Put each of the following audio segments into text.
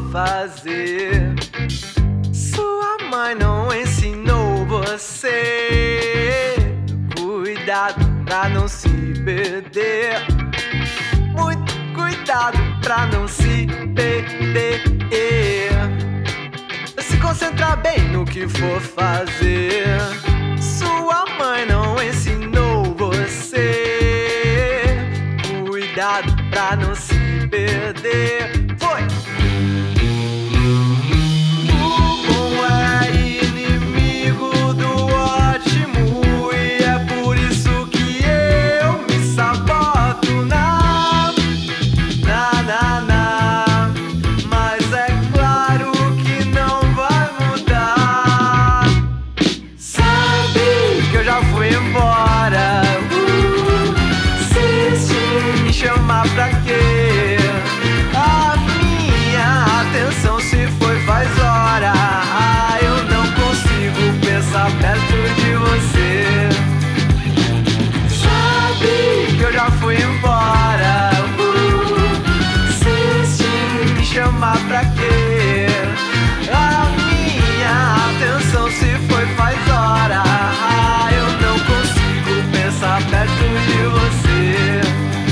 fazer. Sua mãe não ensinou você. Cuidado pra não se perder. Muito cuidado pra não se perder. Se concentrar bem no que for fazer. Sua mãe não ensinou você. Cuidado pra não se perder. Foi! O bom é inimigo do ótimo, e é por isso que eu me saboto mas é claro que não vai mudar. Sabe que eu já fui embora. Insiste em chamar pra quê? A minha atenção se foi faz hora. Eu não consigo pensar perto de você. Sabe que eu já fui embora. Insiste em chamar pra quê? A minha atenção se foi faz hora. Eu não consigo pensar perto de você.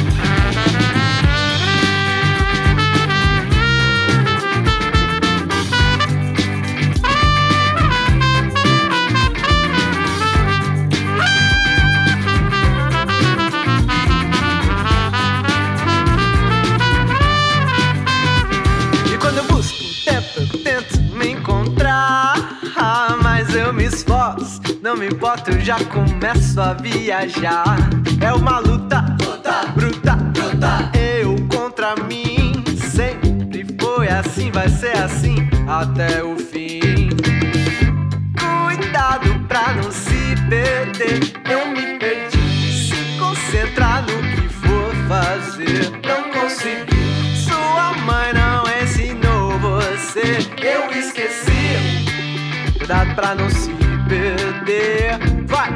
Mas eu me esforço, não me importa, eu já começo a viajar. É uma luta, bruta, eu contra mim. Sempre foi assim, vai ser assim até o fim. Cuidado pra não se perder. Eu me perdi, se concentrar no que for fazer. Não consegui, sua mãe não ensinou você. Eu esqueci. Cuidado pra não se perder. Vai!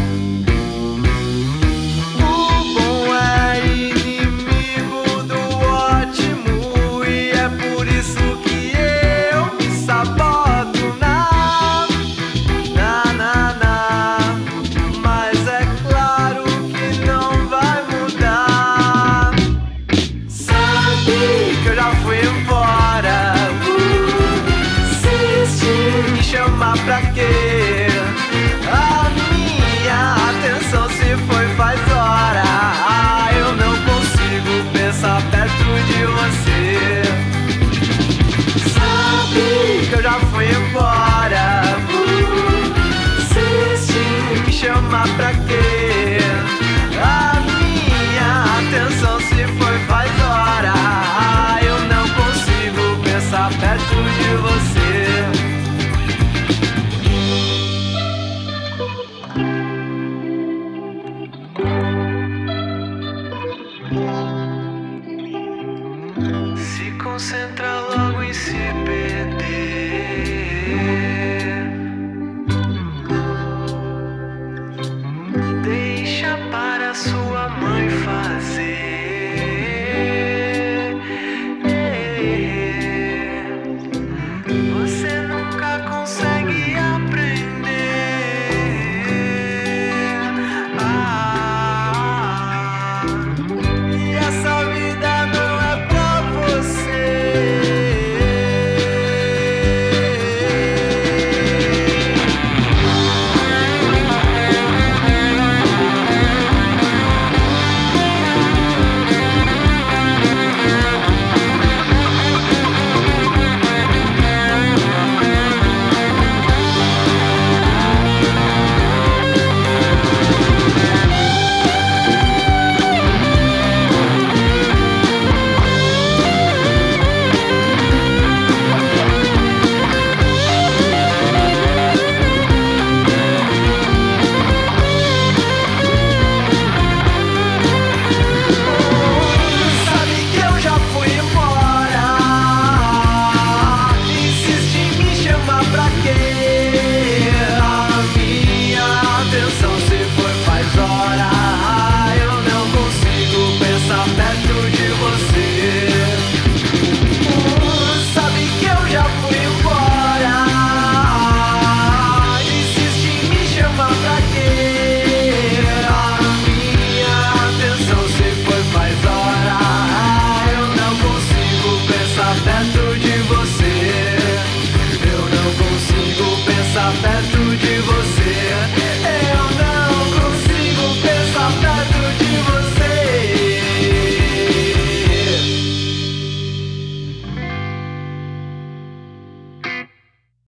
O bom é inimigo do ótimo, e é por isso que eu me saboto mas é claro que não vai mudar. Sabe que eu já fui embora. Chamar pra quê? A minha atenção se foi faz hora. Eu não consigo pensar perto de você. Sabe que eu já fui embora. Insiste em me chamar pra quê? A minha atenção se foi faz hora. Eu não consigo pensar perto de você.